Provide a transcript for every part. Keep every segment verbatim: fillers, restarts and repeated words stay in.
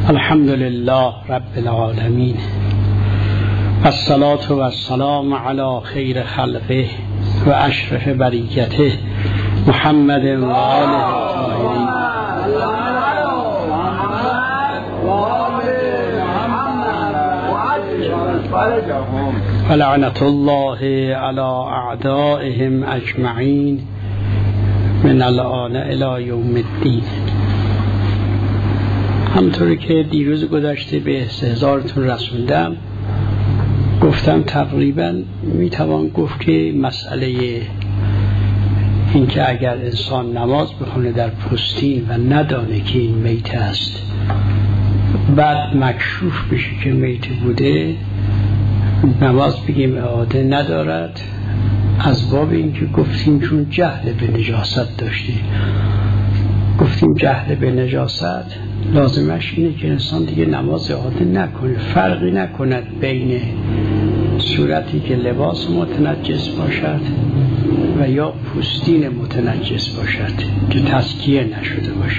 الحمد لله رب العالمين الصلاة والسلام على خير خلقه و اشرف بریته محمد و آله الطاهرین و لعنت الله على اعدائهم اجمعین من الآن الى یوم الدین. همطوری که دیروز گذشته به استحضارتون رسوندم، گفتم تقریبا میتوان گفت که مسئله این که اگر انسان نماز بخونه در پستین و ندانه که این میت است، بعد مکشوف بشه که میت بوده، نماز بگیم اعاده ندارد، از باب این که گفتیم چون جهل به نجاست داشته. گفتیم جهل به نجاست لازمش اینه که انسان دیگه نماز اعاده نکنه، فرقی نکند بین صورتی که لباس متنجس باشد و یا پوستین متنجس باشد که تزکیه نشده باشه.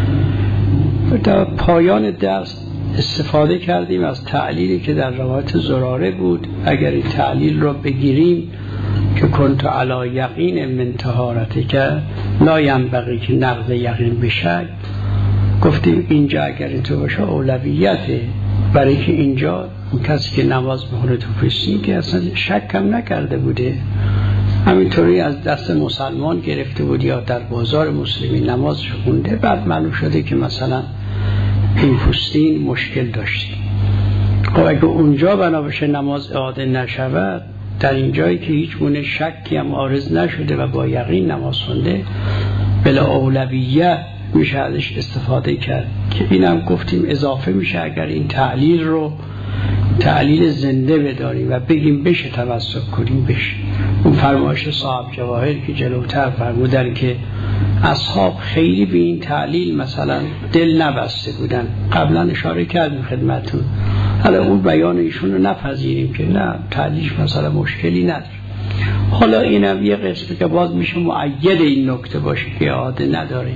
در پایان درس استفاده کردیم از تعلیلی که در روایت زراره بود. اگر این تعلیل رو بگیریم که کنت علی یقین من طهارته که لا ینبغی که نقض یقین بشه، گفتیم اینجا اگر اینطور باشه اولویته، برای که اینجا اون کسی که نماز بخونه تو پستین که اصلا شک هم نکرده بوده، همینطوری از دست مسلمان گرفته بود یا در بازار مسلمی نماز خونده، بعد معلوم شده که مثلا این پستین مشکل داشتی. خب اگه اونجا بنا بشه نماز اعاده نشود، در این جایی که هیچ گونه شکی هم عارض نشده و با یقین نماز خونده، بلا اولویت میشه ازش استفاده کرد. که اینم گفتیم اضافه میشه اگر این تعلیل رو تعلیل زنده بداریم و بگیم بشه توسط کنیم بشه. اون فرمایش صاحب جواهر که جلوتر فرمودن که اصحاب خیلی به این تعلیل مثلا دل نبسته بودن، قبلا اشاره کردیم خدمتون، حالا اون بیان ایشون رو نپذیریم که نه تعلیلش مثلا مشکلی نداره. حالا اینم یه قسمه که باز میشه مؤید این نکته باشه که اعاده نداره.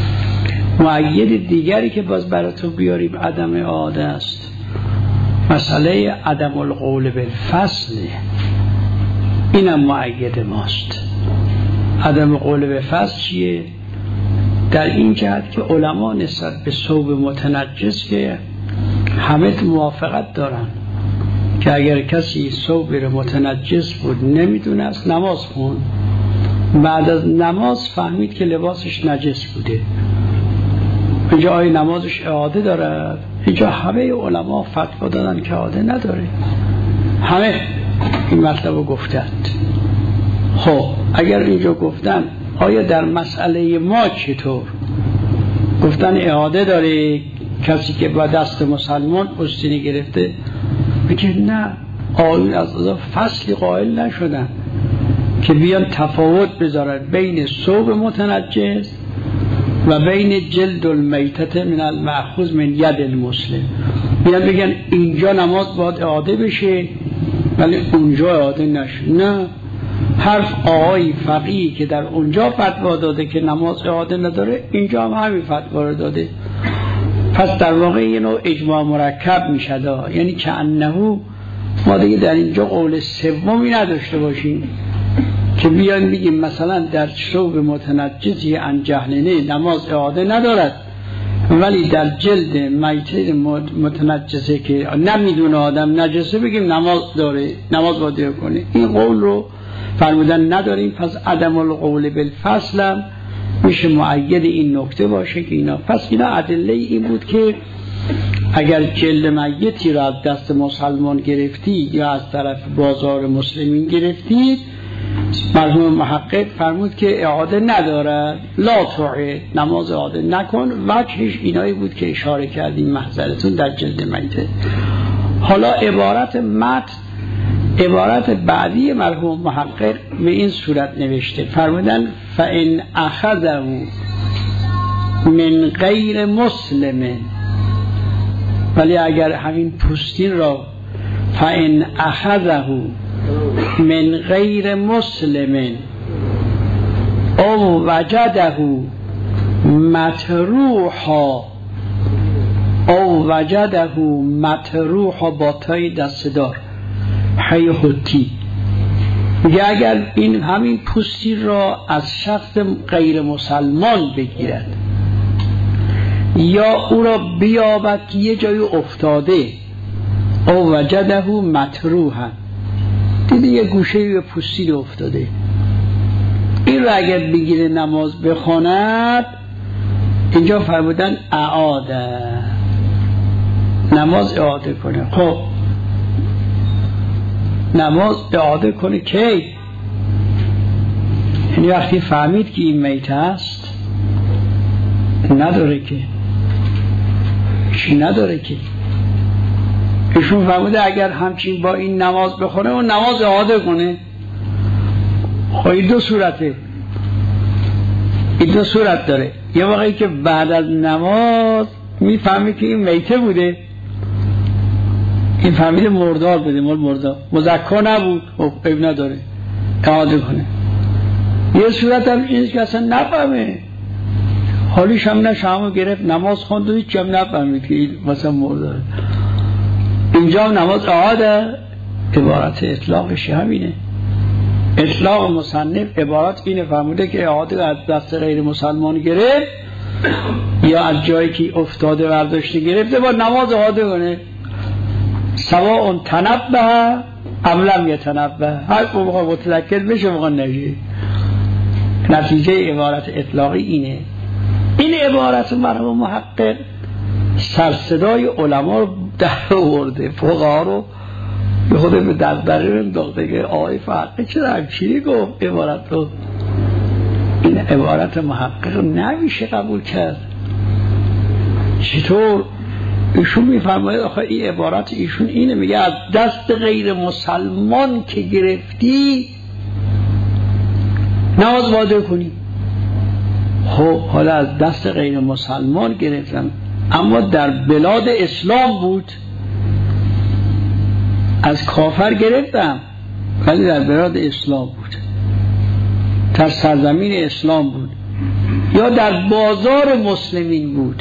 مؤید دیگری که باز براتون بیاریم عدم اعاده است، مسئله عدم القول بالفصل. اینم مؤید ماست. عدم القول بالفصل چیه؟ در این جهت که علما نسبت به ثوب متنجس که همه موافقت دارن که اگر کسی ثوب متنجس بود نمیدونست نماز خون، بعد از نماز فهمید که لباسش نجس بوده، اینجا آیا نمازش اعاده دارد؟ اینجا همه علما فتوا دادن که اعاده نداره، همه این مطلب رو گفتند. خب اگر اینجا گفتن آیا در مسئله ما چطور؟ گفتن اعاده داره کسی که با دست مسلمان پستینی گرفته، بگه نه، آیون از فصلی قائل نشدن که بیان تفاوت بذارن بین ثوب متنجس و بین جلد المیتت من المأخوذ من ید المسلم. بیان بگن اینجا نماز باید اعاده بشه ولی اونجا اعاده نشه. نه، حرف آقای فقیه که در اونجا فتوا داده که نماز اعاده نداره، اینجا هم همین فتوا رو داده. پس در واقع یه نوع اجماع مرکب میشه، یعنی که انهو ما دیگه در اینجا قول سومی نداشته باشیم که بیان بگیم مثلا در ثوب متنجسی عن جهلنه نماز اعاده ندارد، ولی در جلد میت متنجسه که نمیدونه آدم نجسه بگیم نماز داره، نماز باید کنه. این قول رو فرمودن نداریم. پس عدم القول بالفصل هم میشه مؤید این نکته باشه که اینا، پس اینا ادله این بود که اگر جلد میتی را از دست مسلمان گرفتی یا از طرف بازار مسلمین گرفتی، مرحوم محقق فرمود که اعاده ندارد، لا تعید، نماز اعاده نکن. وجهش اینایی بود که اشاره کردیم محضرتون در جلد میته. حالا عبارت متن، عبارت بعدی مرحوم محقق به این صورت نوشته، فرمودن فإن أخذه من غیر مسلم، ولی اگر همین پوستین را فإن أخذه من غیر مسلم او وجده مطروحا او وجده مطروح با تای دستدار حی حتی، میگه اگر این همین پوستی را از شخص غیر مسلمان بگیرد یا او را بیابد که یه جایی افتاده، او وجده مطروحا، دیده یه گوشه به پوستی افتاده، این را اگر بگیره نماز بخواند، اینجا فرمودن اعاده، نماز اعاده کنه. خب نماز اعاده کنه کی؟ یعنی وقتی فهمید که این میت هست، نداره که چی نداره که ایشون فرموده اگر همچین با این نماز بخونه اون نماز اعاده کنه. خب این دو صورته، این دو صورت داره. یه واقعی که بعد از نماز میفهمی که این میته بوده، این فهمیده مردار بوده، مال مردار مذکر نبود، خب عیب نداره اعاده کنه. یه صورت هم اینه که اصلا نفهمه، حالیش هم نه شامو گرفت نماز خوند و هیچ هم نفهمید که این مثلا مرداره. اینجا هم نماز اعاده، عبارت اطلاقش همینه. اطلاق مصنف عبارت اینه، فرموده که اعاده از دست غیر مسلمان گرفت یا از جایی که افتاده برداشته گرفته با نماز اعاده کنه، سواء تنبه ام لم یتنبه، هر موقع متذکر بشه موقع نشه. نتیجه عبارت اطلاقی اینه. این عبارت مرحوم محقق سرصدای علما رو در آورده، فقها رو به خود به دردقه انداخته که آقای فقه چرا همچینی گفت عبارت رو. این عبارت محقق رو نمیشه قبول کرد. چطور؟ ایشون میفرماید آخه این عبارت ایشون اینه، میگه از دست غیر مسلمان که گرفتی نماز واده کنی. خب حالا از دست غیر مسلمان گرفتم، اما در بلاد اسلام بود، از کافر گرفتم ولی در بلاد اسلام بود، در سرزمین اسلام بود، یا در بازار مسلمین بود.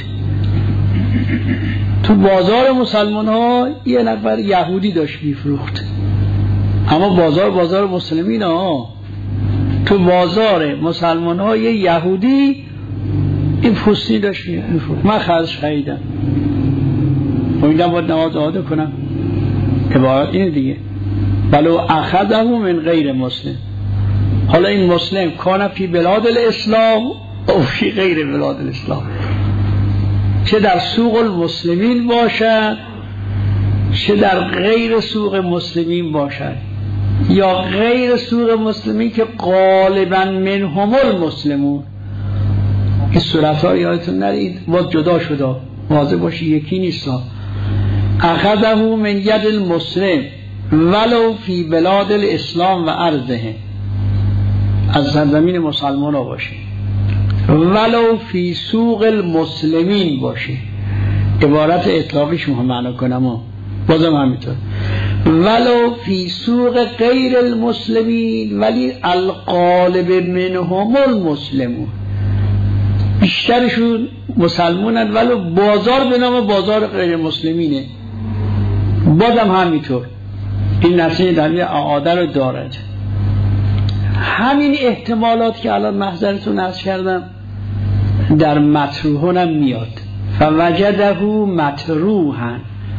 تو بازار مسلمان ها یه نفر یهودی داشت میفروخت، اما بازار بازار مسلمین ها، تو بازار مسلمان ها یه یهودی این پوستی داشت میفروخت، من خرش خریدم، امیدم باید نماز اعاده کنم. عبارت اینه دیگه، ولو اخذه من غیر مسلم. حالا این مسلم کان فی بلاد الاسلام او فی غیر بلاد الاسلام، چه در سوق المسلمین باشد چه در غیر سوق مسلمین باشد، یا غیر سوق مسلمین که غالبا منهم المسلمون. این صورت ها یادتون نرید باید جدا شده، واضح باشی یکی نیست. اخذه من ید المسلم ولو فی بلاد الاسلام و ارضه، از سرزمین مسلمان ها باشه، ولو فی سوق المسلمین باشه. عبارت اطلاقیش مهم معنا کنم، بازم همینطور ولو فی سوق غیر المسلمین ولی الغالب منهم المسلمون، بیشترشون مسلمونن ولو بازار به نام بازار غیر مسلمینه، بازم همینطور. این نصیحه در اعاده رو دارد. همین احتمالات که الان محضرتون عرض کردم در مطروحون هم میاد. فوجده مطروحا،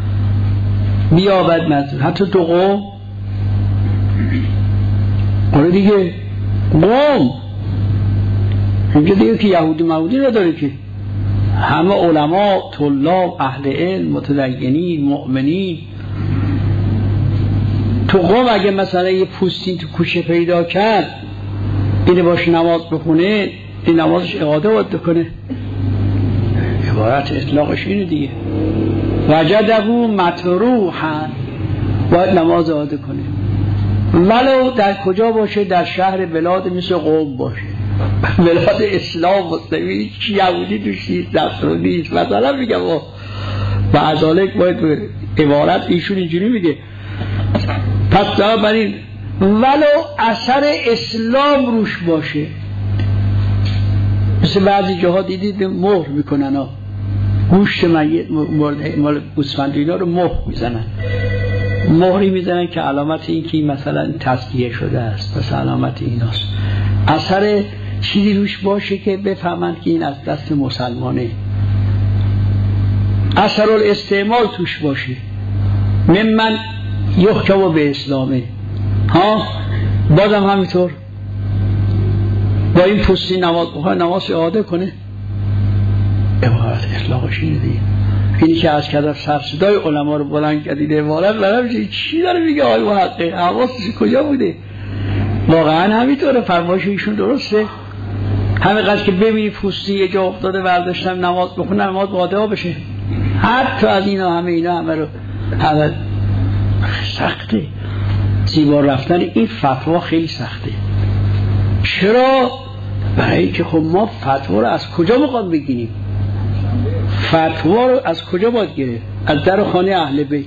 بیابد مطروح. حتی تو قوم آره دیگه، قوم اینجا دیگه که یهودی مهودی نداره که، همه علما، طلاب، اهل علم، متدینین، مؤمنین. تو قوم اگه مثلا یه پوستین تو کوچه پیدا کرد اینه باش نماز بخونه، این نمازش اعاده باید بکنه. عبارت اطلاقش اینه دیگه، وجده مطروحا، باید نماز اعاده کنه، ولو در کجا باشه، در شهر بلاد مثل قوم باشه، بلاد اسلام مسلمی، یهودی توش نیست، نصرانی نیست مثلا. میگم و بعضالک باید عبارت ایشون اینجوری میگه. پس بنابراین ولو اثر اسلام روش باشه، مثل بعضی جاها دیدید مهر میکنن ها، گوشت میت مال گوسفند اینا رو مهر میزنن، مهری میزنن که علامت این که مثلا تصدیه شده است، مثلا علامت ایناست، اثر چیزی روش باشه که بفهمند که این از دست مسلمانه، اثر الاستعمال توش باشه، ممن یحکم به اسلامه. ها بازم همینطور با این پستی نماز بخواه نماز اعاده کنه، عبارت اخلاقش اینه دیگه. اینی که از کدر سرصدای علما رو بلند کردید عبارت برای چی داره میگه آی محقق حواسش کجا بوده؟ واقعا همینطوره، فرمایش ایشون درسته. همینقدر که ببینی پوستی یه جا افتاده برداشتن نماز بخونه نماز باده ها بشه، حتی از اینا همه اینا همه رو همه سخته. زیبا رفتن این فتوا خیلی سخته. چرا؟ برای که خب ما فتوا رو از کجا میخواد بگیریم؟ فتوا رو از کجا باید گیره؟ از در خانه اهل بیت.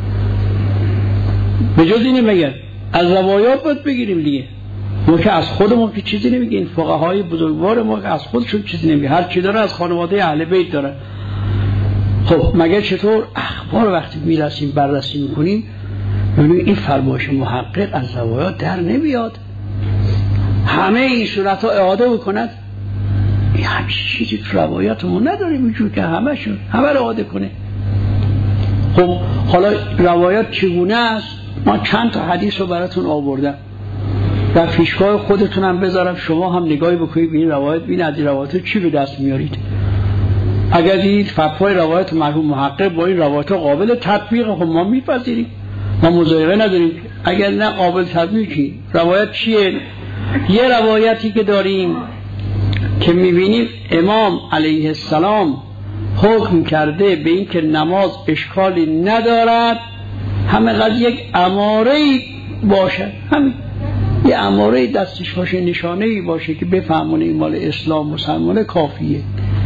به جز اینه مگر از روایات باید بگیریم دیگه. ما که از خودمون که چیزی نمیگیم، فقهای بزرگوار ما که از خودشون چیزی نمیگه، هر چی داره از خانواده اهل بیت داره. خب مگر چطور اخبار وقتی میرسیم بررسی میکنیم ببینیم این فرمایش محقق از روایات در نمیاد، همه این صورت ها اعاده بکند. این همچی چیزی تو روایاتمون نداریم وجود که همه شون همه رو اعاده کنه. خب حالا روایات چگونه است؟ ما چند تا حدیث رو براتون آوردم در پیشگاه خودتون هم بذارم، شما هم نگاهی بکنید به این روایت، ببینید از این روایت چی به دست میارید. اگر دید فتوای روایت مرحوم محقق با این روایت قابل تطبیق، خب ما میپذیریم، ما مضایقه نداریم. اگر نه قابل تطبیقی، روایت چیه؟ یه روایتی که داریم که میبینیم امام علیه السلام حکم کرده به این که نماز اشکالی ندارد، همه قد یک اماره‌ای باشد، همین یه اماره‌ای دستش باشه، نشانه‌ای باشه که بفهمونه این مال اسلام مسلمانه، کافیه.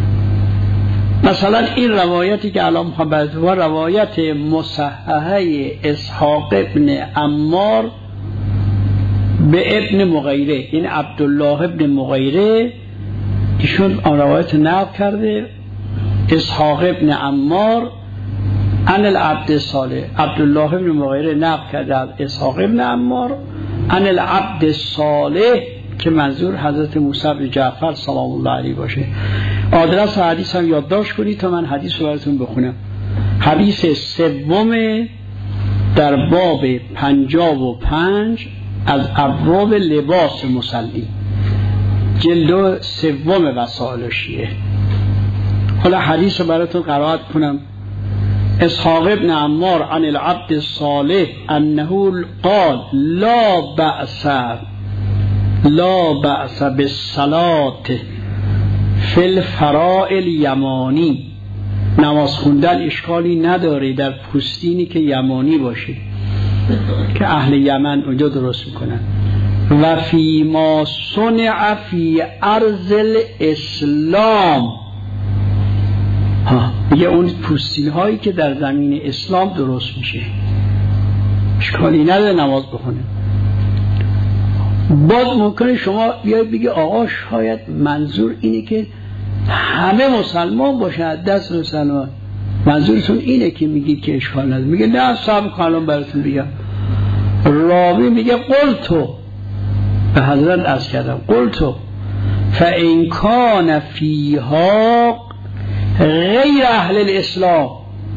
مثلا این روایتی که الان محبت و روایت مصححه اسحاق ابن عمار به ابن مغیره، این عبدالله ابن مغیره ایشون آن روایت نقل کرده، اسحاق ابن عمار عن العبد صالح، عبدالله ابن مغیره نقل کرده از اسحاق ابن عمار عن العبد صالح که منظور حضرت موسی بن جعفر سلام الله علیه باشه. آدرس حدیث هم یادداشت کنید تا من حدیث رو براتون بخونم. حدیث سوم در باب پنجاه و پنج از ابواب لباس مصلی، جلد سوم وسائل شیعه. حالا حدیث رو براتون قرائت کنم. اسحاق ابن عمار عن العبد الصالح انه قال لا بأس لا بأس بالصلاة فی الفرائل یمانی، نماز خوندن اشکالی نداره در پوستینی که یمانی باشه که اهل یمن اونجا درست میکنن. و فی ما صنع فی ارض الاسلام، ها میگه اون پوستین هایی که در زمین اسلام درست میشه اشکالی نداره نماز بخونه. باز ممکنه شما بیاید بگی آقا شاید منظور اینه که همه مسلمان باشه، دست مسلمان، منظورتون اینه که میگید که اشکال نداره. میگه نه صاحب کالون براتون بگم. راوی میگه قلتو، به حضرت عرض کردم قلتو فإن کان فیها غیر اهل الاسلام،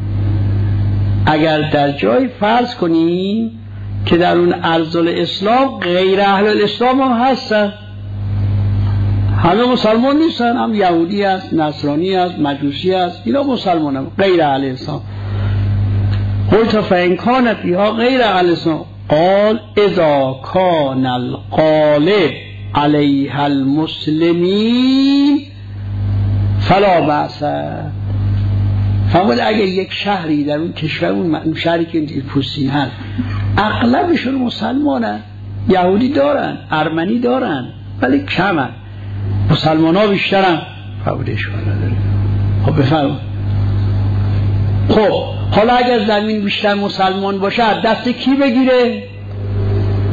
اگر در جای فرض کنیم که در اون ارض الاسلام غیر اهل الاسلام هم هستن، همه مسلمان نیستن، هم یهودی هست، نصرانی هست، مجوسی هست، اینا مسلمان هم غیر اهل الاسلام. قلت فإن کان فیها غیر اهل الاسلام قال اذا کان الغالب علیها المسلمین فلا بأس. فرمود اگر یک شهری در اون کشور، اون شهری که این پوستین هست اغلبشون مسلمانن، یهودی دارن، ارمنی دارن ولی کمن، مسلمان ها بیشترن، فرمودش نداره. خب بفرمون. خب حالا اگر زمین بیشتر مسلمان باشه دست کی بگیره؟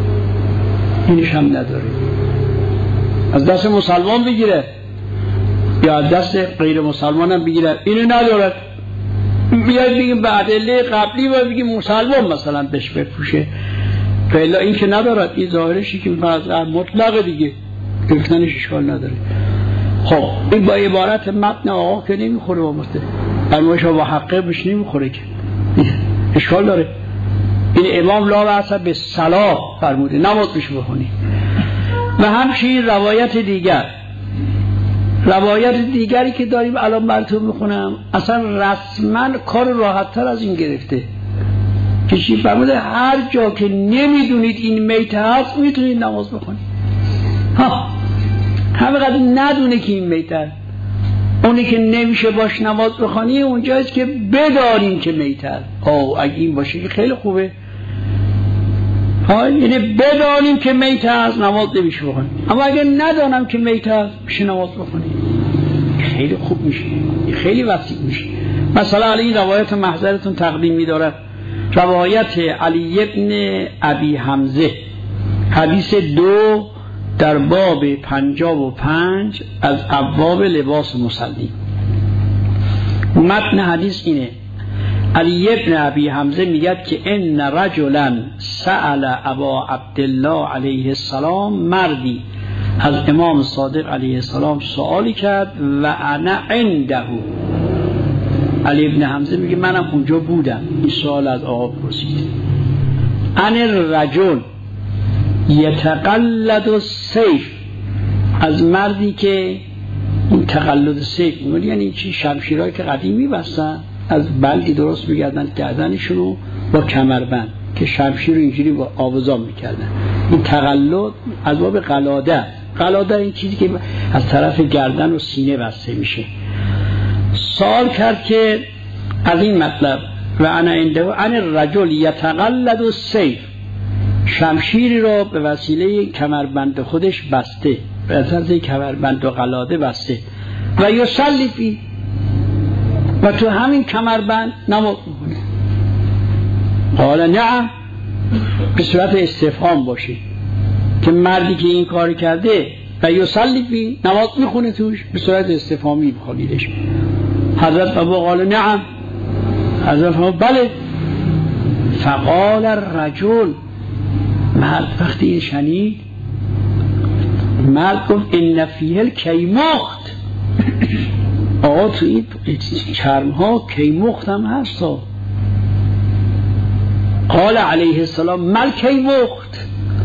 اینش هم نداره، از دست مسلمان بگیره. یا دست غیر مسلمان هم بگیرن، اینو ندارد، بیاید بگیم به ادله قبلی و بگیم مسلمان مثلا بهش بپوشه، فعلا این که ندارد، این ظاهرشی که مطلق دیگه گرفتنش اشکال نداره. خب این با عبارت متن آقا که نمیخوره، با متن فرمایش با حقه بهش نمیخوره که اشکال داره. این امام لا بأس به صلاة فرموده، نماز بهش بخونی. و همچنین روایت دیگر، روایت دیگری که داریم الان براتون میخونم، اصلا رسما کار راحت تر از این گرفته که چی فرموده؟ هر جا که نمیدونید این میته هست میتونید نماز بخونید. ها همینقدر ندونه که این میته، اونی که نمیشه باش نماز بخونی اونجاست که بداریم که میته. آه اگه این باشه که خیلی خوبه، ها یعنی بدانیم که میته هست نماز نمیشه بخونی. اما اگه ندانم که میته هست میشه نماز بخونی، خیلی خوب میشه، خیلی وسیع میشه. مثلا علی این روایت محضرتون تقدیم میداره، روایت علی ابن ابی حمزه، حدیث دو در باب پنجاب و پنج از ابواب لباس مصلی. متن حدیث اینه، علی ابن ابی حمزه میگه که ان رجلا سأل ابا عبدالله علیه السلام، مردی از امام صادق علیه السلام سوالی کرد و انا عنده. علی ابن حمزه میگه منم اونجا بودم، این سوال از آقا پرسید. ان الرجل یتقلد السیف، از مردی که این تقلد سیف میگه یعنی چی؟ شمشیرهایی که قدیمی بستن از بلدی درست میگردن گردنشونو با کمربند که شمشیر رو اینجوری با آوازان میکردن. این تقلد از باب قلاده، قلاده این چیزی که از طرف گردن و سینه بسته میشه. سوال کرد که از این مطلب و انا عنده ان الرجل یتقلد السیف، شمشیری را به وسیله کمربند خودش بسته، به وسیله کمربند و قلاده بسته و یصلی فی، و تو همین کمربند نماز می‌خونه. قال نعم، به صورت استفهام باشه که مردی که این کار کرده و یصلی فی نماز میخونه توش، به صورت استفهامی بخونیدش. حضرت ابو قال نعم، حضرت ابو بله. فقال الرجل، مرد وقتی این شنید، مرد گفت ان فیه الکیمخت، آقا تو این چرم ها کیمخت هم هست. قال علیه السلام مل کیمخت،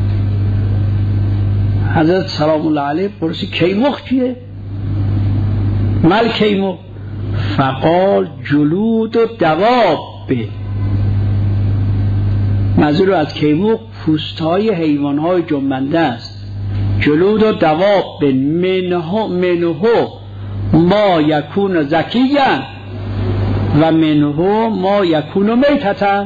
حضرت سلام الله علیه پرسی کیمخت چیه؟ مل کیمخت؟ فقال جلود و دواب، منظور از کیمخت پوستهای حیوانهای جنبنده است. جلود و دواب منه منه ما یکون زکیًا و منه ما یکون میتةً.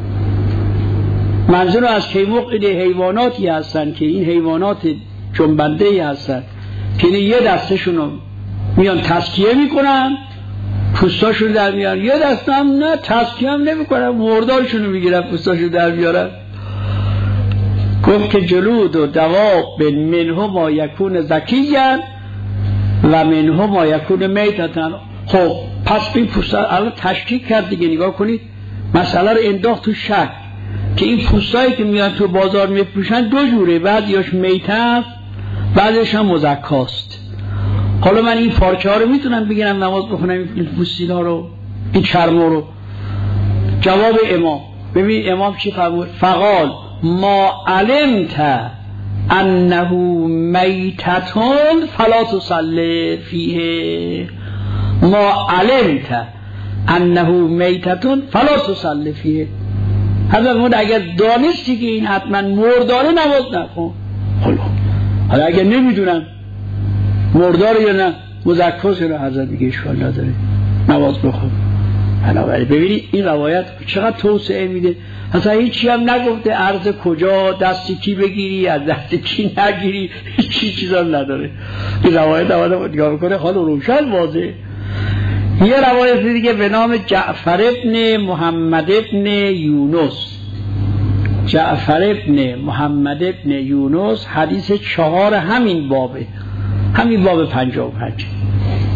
منظور از کیمخت این حیواناتی هستن که این حیوانات جنبنده ای هستن که یه دستشونو میان تسکیه میکنن، پوستاشون در میارن، یه دست هم نه تسکیه هم نمیکنن، مردارشونو میگیرن پوستاشون در میارن. گفت که جلود و دواب منه ما یکون زکیًا و منه ما یکون میتةً. خب پس این پوستا الان تشکیک کرد دیگه. نگاه کنید مسئله رو انداخت تو شک که این پوستایی که میان تو بازار میفروشن دو جوره، بعضیاش میته است بعضیش هم مزکاست. حالا من این پارچه ها رو میتونم بگیرم نماز بخونم، این پوستینا رو، این چرما رو؟ جواب امام، ببین امام چی فرمود؟ فقال ما علمت انه میتتون فلا تصلی فیه، ما علمت انه میتتون فلا تصلی فیه. حضرت فرمود اگر دانستی که این حتما مرداره نماز نکن. حالا حالا اگر نمیدونم مرداره یا نه مزکاست یا نه، حضرت دیگه اشکال نداره نماز بخون. بنابراین ببینید این روایت چقدر توسعه میده، اصلا هیچی هم نگفته عرض کجا دستی کی بگیری از دست کی نگیری، هیچی چیزا نداره. این روایت آمده نگاه بکنه حالا روشن واضحه. یه روایت دیگه به نام جعفر ابن محمد ابن یونس، جعفر ابن محمد ابن یونس، حدیث چهار همین بابه، همین باب پنجاه و پنج.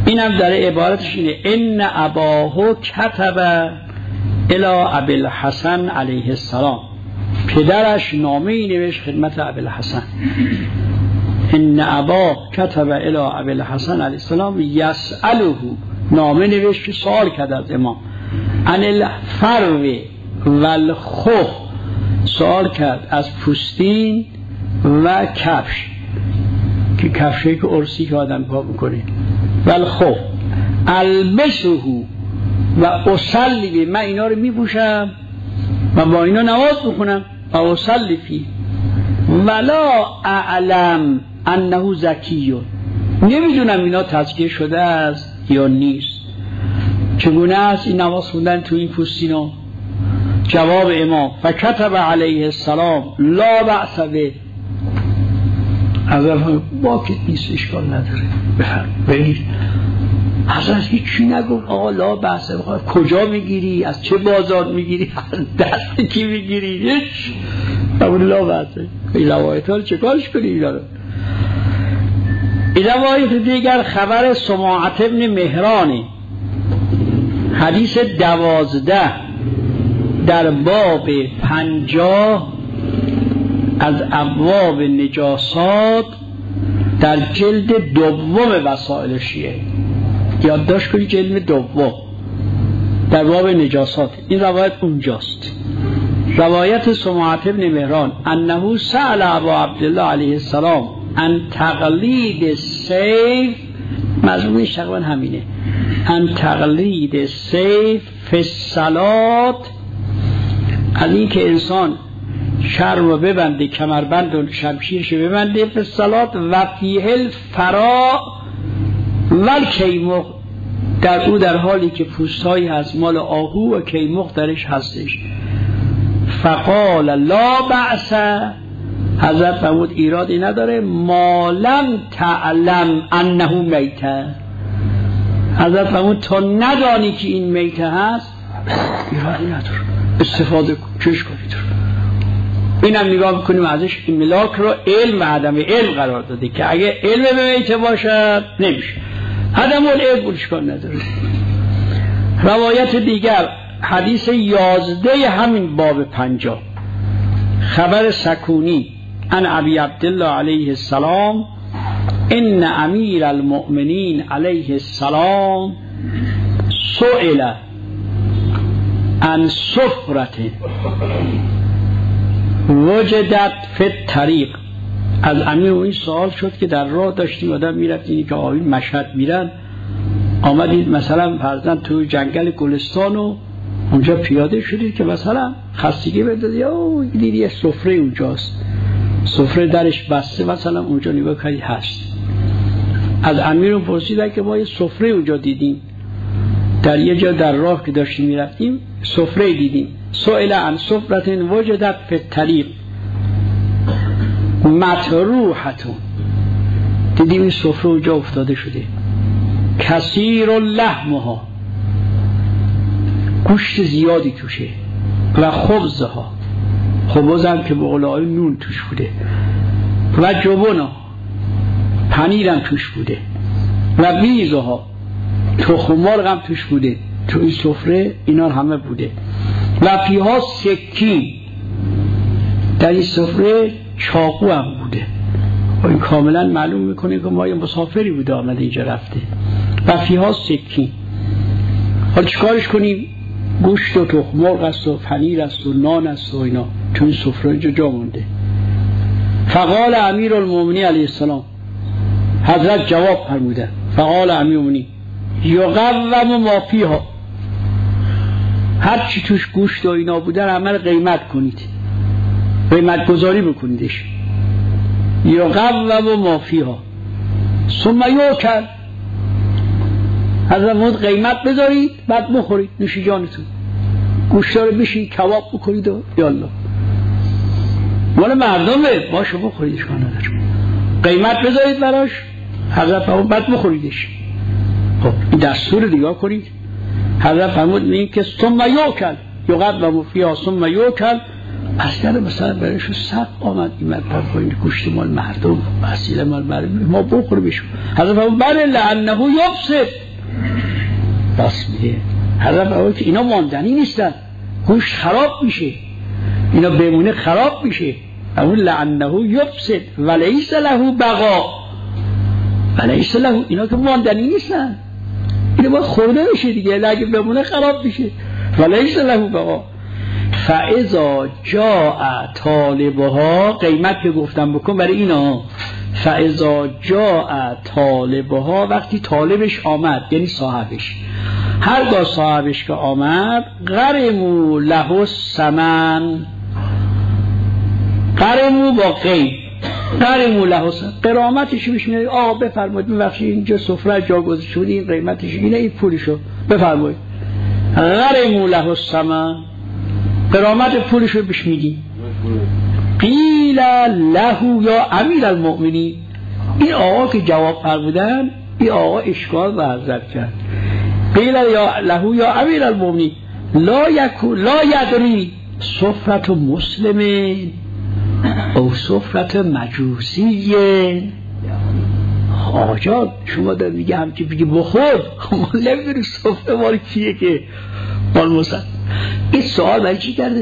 اینم در عبارتش اینه ان اباه کتب الی ابی الحسن علیه السلام، پدرش نامه ای نوشت خدمت ابی الحسن. ان اباه کتب الی ابی الحسن علیه السلام یسأله، نامه نوشت که سوال کرد از امام، عن الفرو والخف، سوال کرد از پوستین و کفش، که کفشی که ارسی که آدم پا میکنه، والخف البسه و اصلی، من اینا رو میپوشم و با اینا نماز بخونم و اصلی فی ولا اعلم انه زکیون، نمیدونم اینا تزکیه شده است یا نیست. چگونه است این نماز خوندن تو این پوستینا؟ جواب امام فکتب علیه السلام لا بأس به، حضرت باکت نیست، اشکال نداره، بفرمایید. حضرت هیچی نگفت، آقا لا بأس به، کجا میگیری، از چه بازار میگیری، از دست کی میگیری، هیچ اون لا بأس. این روایت ها رو چه کارش کنی اینا رو؟ این روایت دیگر خبر سماعت ابن مهرانه، حدیث دوازده در باب پنجاه از ابواب نجاسات در جلد دوم وسائل شیعه، یادداشت کنید جلد دوم در باب نجاسات، این روایت اونجاست. روایت سماعت ابن مهران انه سأل ابا عبدالله علیه السلام ان تقلید سیف، مضمونش تقریبا همینه، ان تقلید سیف فی الصلات، از این که انسان شرم رو ببنده، کمربند و شمشیرش رو ببنده، فی الصلات و فیه الفرا والکیمخ، در او در حالی که پوستهایی هست مال آهو و کیمخ درش هستش. فقال لا بأس، حضرت فرمود ایرادی نداره، ما لم تعلم انه میته، حضرت فرمود تا ندانی که این میته هست ایرادی نداره، استفاده کن، چش کنید. اینم نگاه بکنیم ازش املاک رو علم و عدم علم قرار داده که اگه علم به میته باشد نمیشه، عدم العلم بودش کن نداره. روایت دیگر حدیث یازده همین باب پنجاه، خبر سکونی عن ابی عبدالله علیه السلام ان امیر المؤمنین علیه السلام سئل عن سفرة وجدت فی الطریق، از امیر این سوال شد که در راه داشتیم آدم میرفتیم که آقایون مشهد میرن، آمدید مثلا فرضاً تو جنگل گلستان و اونجا پیاده شدید که مثلا خستگی بدید یا دیدی یه سفره اونجاست، سفره درش بسته، مثلا اونجا نگاه کردی هست. از امیر پرسیدن که ما یه سفره اونجا دیدیم، در یه جا در راه که داشتیم میرفتیم سفره دیدیم. سئل عن سفرة وجدت فی الطریق مطروحة، دیدیم این سفره اونجا افتاده شده، کثیر لحمها، گوشت زیادی توشه، و خبزها، خبز هم که بقولای نون توش بوده، و جبنها، پنیر هم توش بوده، و بیزها، تخم مرغ هم توش بوده، تو این سفره اینا همه بوده، و فیها سکین، در این سفره چاقو هم بوده. این کاملا معلوم میکنه که ما یه مسافری بوده آمده اینجا رفته. و فیها سکین، حالا چیکارش کنیم؟ گوشت و تخم مرغ است و پنیر است و نان است و اینا تو این سفره اینجا جا مونده. فقال امیر المؤمنین علیه السلام، حضرت جواب فرمودن، فقال امیر المؤمنین یقوم ما فیها، هر چی توش گوشت و اینا بودن عمل قیمت کنید، قیمت گذاری بکنیدش. یقوم ما فیها ثم یوکل، حضرت فرمود قیمت بذارید بعد بخورید، نوش جانتون، گوشتا رو بشین کباب بکنید و یالله، مال مردمه، باشه بخوریدش، کار نداره، قیمت بذارید براش، حضرت فرمود بعد بخوریدش. خب این دستور دیگه کنید. حضرت فرمود این که ثم یوکل یقوم فیها ثم یوکل اصلا مثلا برایشون سخت آمد این مطلب کنید گوشت مال مردم وسیله مال مردم ما بخور بشو. حضرت فرمود بله لعنه یفسد. راست میگه. حضرت فرمود که اینا ماندنی نیستن، گوشت خراب میشه، اینا بمونه خراب میشه. اون لعنه یفسد ولیس له بقا. ولیس له، اینا که ماندنی نیستن، اینا باید خورده بشه دیگه، اگه بمونه خراب میشه. ولیس له بقا. فاذا جاء طالبها، قیمت که گفتم بکن برای اینا. فاذا جاء طالبها، وقتی طالبش آمد یعنی صاحبش، هرگاه صاحبش که آمد، غرمو له الثمن. غرمو با قیم، غرمو له الثمن، قرامتش بهش میگه آقا بفرمایید ببخشید اینجا سفره جا گذاشته شد، این قیمتش اینه، این پولشو بفرمایید. غرمو له الثمن، قرامت پولشو بهش میدی. قیل له یا امیر المؤمنین، این آقا که جواب فرمودن این آقا اشکال به حضرت کرد. قیل یا له یا امیر المؤمنین لا یکو لا یدری سفرت مسلمین او سفرت مجوسیه. آقا جان شما در میگه همچی بگی بخور، ما نمیدونی سفره مال کیه که مال مسلم. این سوال برای چی کرده؟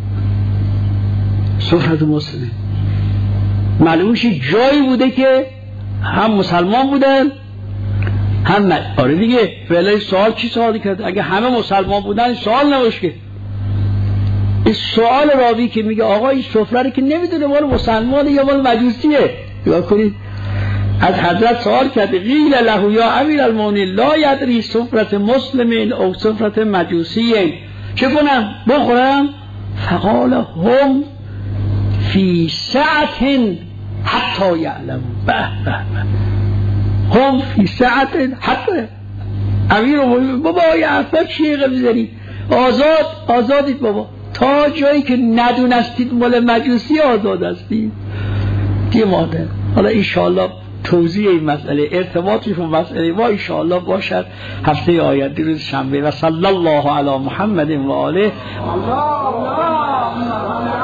سفرت مسلمه معلومش جایی بوده که هم مسلمان بودن هم مد... آره دیگه فعلا سوال چی سوالی کرده؟ اگه همه مسلمان بودن سوال نباشه که. این سوال راوی که میگه آقا این سفره که نمیدونه مال مسلمانه یا مال مجوسیه، نگاه کنید از حضرت سوال کرده قیل له یا امیر المؤمنین لا یدری سفرت مسلمین او سفرت مجوسیین، چه کنم بخورم؟ فقال هم فی سعت حتی یعلم. به به به هم فی سعت حتی امیر المؤمنین بابا یه حرفا چیه میزنی؟ آزاد آزادید بابا، تا جایی که ندونستید مال مجوسی آزاد هستید دیگه مادر. حالا انشاءالله توضیح این مسئله ارتباطش با مسئله ما انشاءالله باشد هفته آینده روز شنبه. و صلی الله علی محمد و آله.